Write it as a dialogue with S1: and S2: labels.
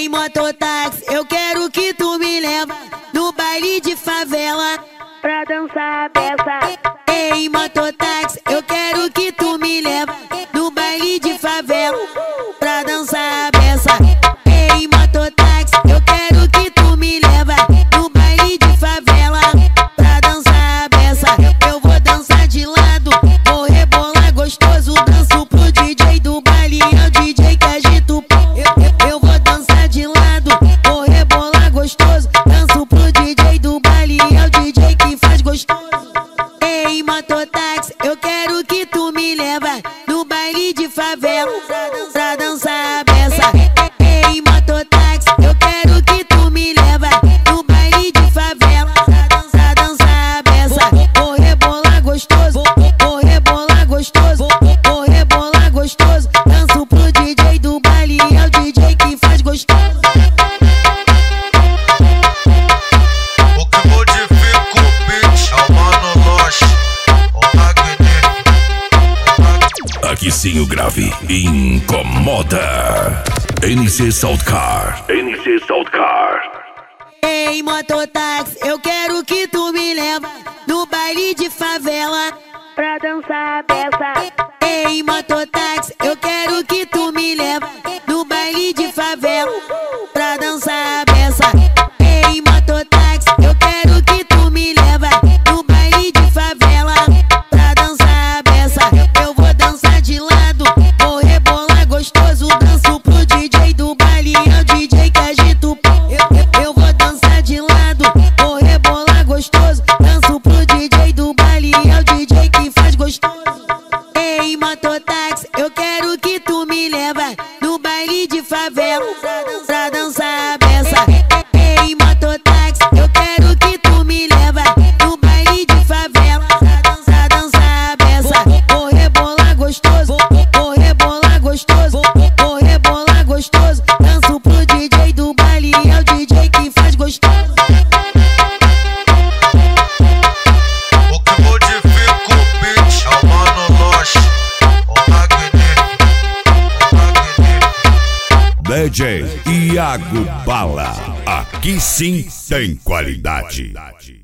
S1: mototáxi, eu quero que tu me leva no baile de favela
S2: pra dançar a peça.
S1: Ei, mototáxi, eu quero que tu me leva no baile de favela pra dançar a peça. Ei, mototáxi, eu quero que tu me leva no baile de favela pra dançar a peça. Eu vou dançar de lado, vou rebolar gostoso, danço pro DJ do baile, é o DJ que agita o pau. Eu vou dançar de lado, vou rebolar gostoso, danço pro DJ do baile, é o DJ que faz gostoso. Ei, mototáxi, eu quero que tu me leva no baile de favela pra dançar a peça. Ei, mototáxi, eu quero que tu me leva no baile de favela pra dançar a peça. Vou rebolar gostoso, vou rebolar gostoso, vou rebolar gostoso, danço pro DJ do baile, é o DJ que faz gostoso.
S3: O que modifica o beat é o Mano Loche, o magnífico.
S4: Aqui sim o grave incomoda. NC Saltcar. NC Saltcar.
S1: Ei, mototáxi, eu quero que tu me leva no baile de favela
S2: Pra dançar a peça.
S1: Ei, mototáxi, eu quero que tu me leva no baile de favela pra dançar a peça. Ei, mototáxi, eu quero que tu me leva no baile de favela pra dançar a peça. Eu vou dançar de lado, vou rebolar gostoso, danço pro DJ do baile, é o DJ que agita o pau. Eu vou dançar de lado, vou rebolar gostoso, danço pro DJ do baile, é o DJ que faz gostoso. Ei, mototáxi, eu quero que tu me leva no baile de favela pra dançar a peça. Ei, mototáxi, eu quero que tu me leva no baile de favela pra dançar a peça. Vou rebolar gostoso, vou rebolar gostoso, vou rebolar gostoso, danço pro DJ do baile, é o DJ que faz gostoso.
S3: O que modifica o beat é o Mano Loche, o magnífico.
S4: DJ Iago Bala. Aqui sim tem qualidade.